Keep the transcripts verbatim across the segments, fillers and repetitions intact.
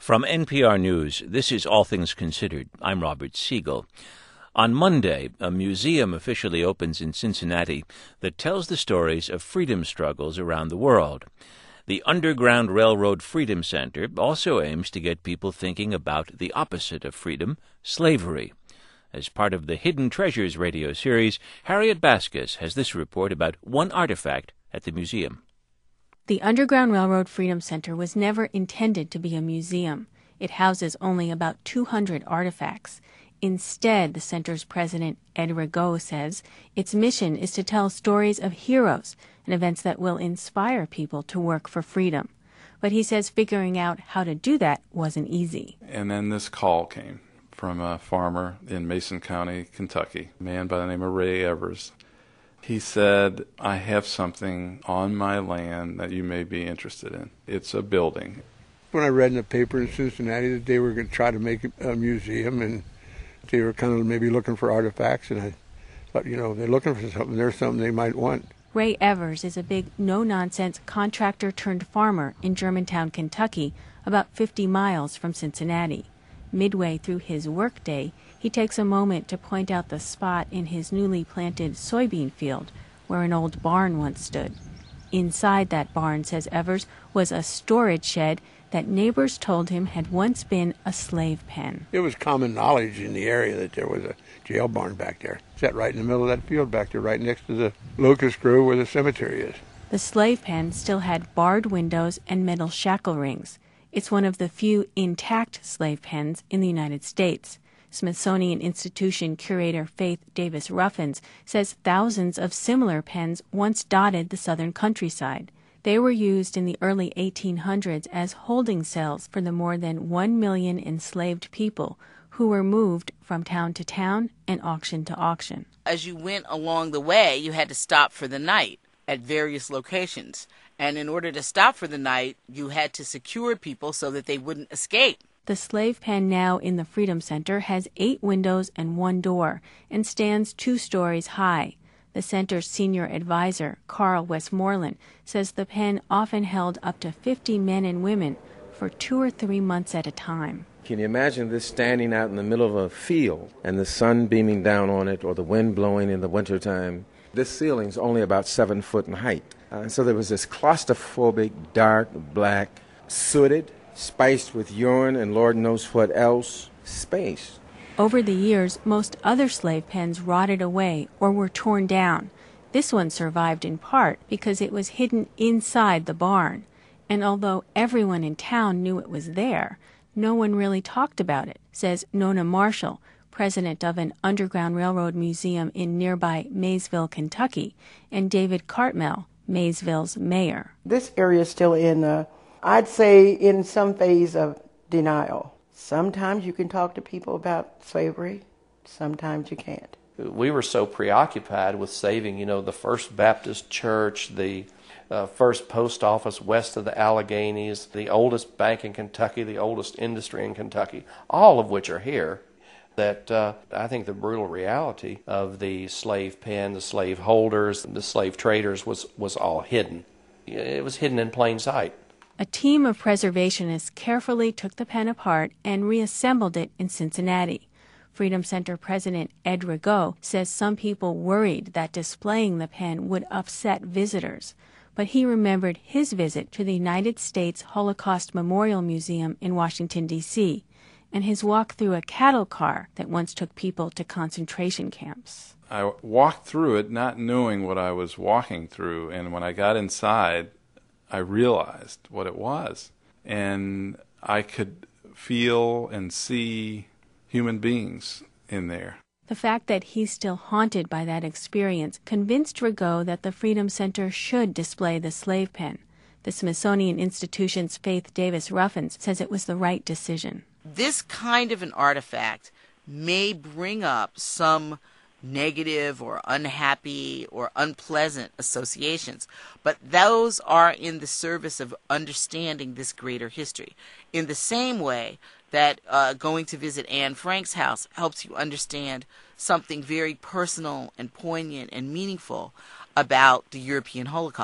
From N P R News, this is All Things Considered. I'm Robert Siegel. On Monday, a museum officially opens in Cincinnati that tells the stories of freedom struggles around the world. The Underground Railroad Freedom Center also aims to get people thinking about the opposite of freedom, slavery. As part of the Hidden Treasures radio series, Harriet Vasquez has this report about one artifact at the museum. The Underground Railroad Freedom Center was never intended to be a museum. It houses only about two hundred artifacts. Instead, the center's president, Ed Rigaud, says its mission is to tell stories of heroes and events that will inspire people to work for freedom. But he says figuring out how to do that wasn't easy. And then this call came from a farmer in Mason County, Kentucky, a man by the name of Ray Evers. He said, I have something on my land that you may be interested in. It's a building. When I read in the paper in Cincinnati that they were going to try to make a museum and they were kind of maybe looking for artifacts, and I thought, you know, if they're looking for something, there's something they might want. Ray Evers is a big no-nonsense contractor turned farmer in Germantown, Kentucky, about fifty miles from Cincinnati. Midway through his workday, he takes a moment to point out the spot in his newly planted soybean field where an old barn once stood. Inside that barn, says Evers, was a storage shed that neighbors told him had once been a slave pen. It was common knowledge in the area that there was a jail barn back there. Sat right in the middle of that field back there, right next to the locust grove where the cemetery is. The slave pen still had barred windows and metal shackle rings. It's one of the few intact slave pens in the United States. Smithsonian Institution curator Faith Davis Ruffins says thousands of similar pens once dotted the southern countryside. They were used in the early eighteen hundreds as holding cells for the more than one million enslaved people who were moved from town to town and auction to auction. As you went along the way, you had to stop for the night at various locations. And in order to stop for the night, you had to secure people so that they wouldn't escape. The slave pen now in the Freedom Center has eight windows and one door and stands two stories high. The center's senior advisor, Carl Westmoreland, says the pen often held up to fifty men and women for two or three months at a time. Can you imagine this standing out in the middle of a field and the sun beaming down on it or the wind blowing in the wintertime? This ceiling's only about seven foot in height. Uh, so there was this claustrophobic, dark, black, sooted, spiced with urine and Lord knows what else, space. Over the years, most other slave pens rotted away or were torn down. This one survived in part because it was hidden inside the barn. And although everyone in town knew it was there, no one really talked about it, says Nona Marshall, president of an Underground Railroad museum in nearby Maysville, Kentucky, and David Cartmel, Maysville's mayor. This area is still in, uh, I'd say, in some phase of denial. Sometimes you can talk to people about slavery, sometimes you can't. We were so preoccupied with saving, you know, the First Baptist Church, the uh, first post office west of the Alleghenies, the oldest bank in Kentucky, the oldest industry in Kentucky, all of which are here, that uh, I think the brutal reality of the slave pen, the slave holders, the slave traders was, was all hidden. It was hidden in plain sight. A team of preservationists carefully took the pen apart and reassembled it in Cincinnati. Freedom Center President Ed Rigaud says some people worried that displaying the pen would upset visitors, but he remembered his visit to the United States Holocaust Memorial Museum in Washington, D C, and his walk through a cattle car that once took people to concentration camps. I walked through it not knowing what I was walking through, and when I got inside, I realized what it was. And I could feel and see human beings in there. The fact that he's still haunted by that experience convinced Rigaud that the Freedom Center should display the slave pen. The Smithsonian Institution's Faith Davis Ruffins says it was the right decision. This kind of an artifact may bring up some negative or unhappy or unpleasant associations, but those are in the service of understanding this greater history. In the same way that uh, going to visit Anne Frank's house helps you understand something very personal and poignant and meaningful about the European Holocaust.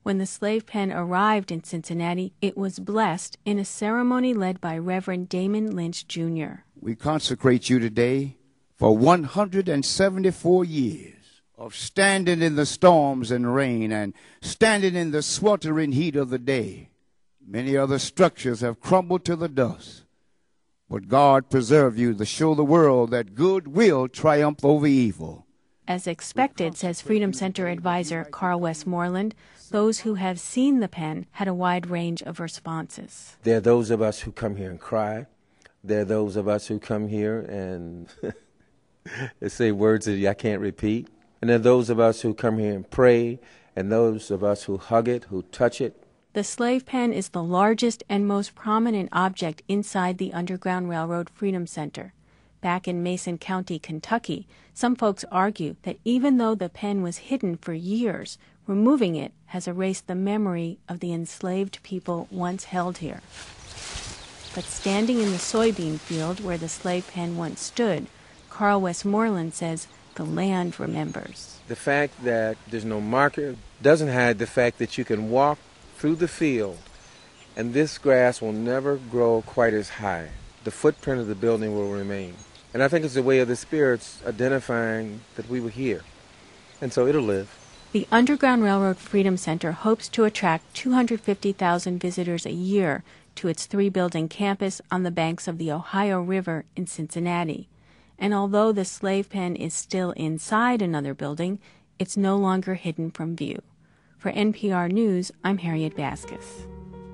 When the slave pen arrived in Cincinnati, it was blessed in a ceremony led by Reverend Damon Lynch, Junior We consecrate you today for one hundred seventy-four years of standing in the storms and rain and standing in the sweltering heat of the day. Many other structures have crumbled to the dust, but God preserve you to show the world that good will triumph over evil. As expected, says Freedom Center advisor Carl Westmoreland, those who have seen the pen had a wide range of responses. There are those of us who come here and cry. There are those of us who come here and say words that I can't repeat. And there are those of us who come here and pray, and those of us who hug it, who touch it. The slave pen is the largest and most prominent object inside the Underground Railroad Freedom Center. Back in Mason County, Kentucky, some folks argue that even though the pen was hidden for years, removing it has erased the memory of the enslaved people once held here. But standing in the soybean field where the slave pen once stood, Carl Westmoreland says the land remembers. The fact that there's no marker doesn't hide the fact that you can walk through the field and this grass will never grow quite as high. The footprint of the building will remain. And I think it's a way of the spirits identifying that we were here. And so it'll live. The Underground Railroad Freedom Center hopes to attract two hundred fifty thousand visitors a year to its three-building campus on the banks of the Ohio River in Cincinnati. And although the slave pen is still inside another building, it's no longer hidden from view. For N P R News, I'm Harriet Vasquez.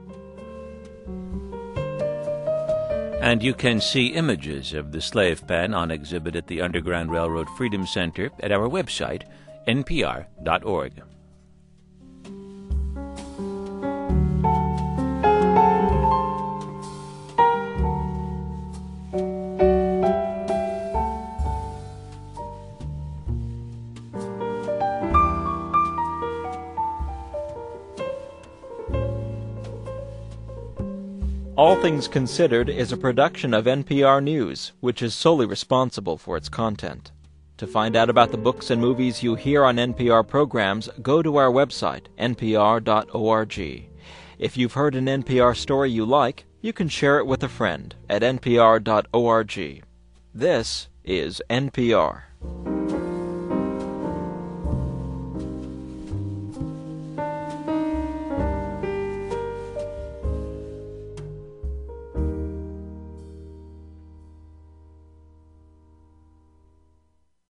And you can see images of the slave pen on exhibit at the Underground Railroad Freedom Center at our website, N P R dot org. All Things Considered is a production of N P R News, which is solely responsible for its content. To find out about the books and movies you hear on N P R programs, go to our website, N P R dot org. If you've heard an N P R story you like, you can share it with a friend at N P R dot org. This is N P R.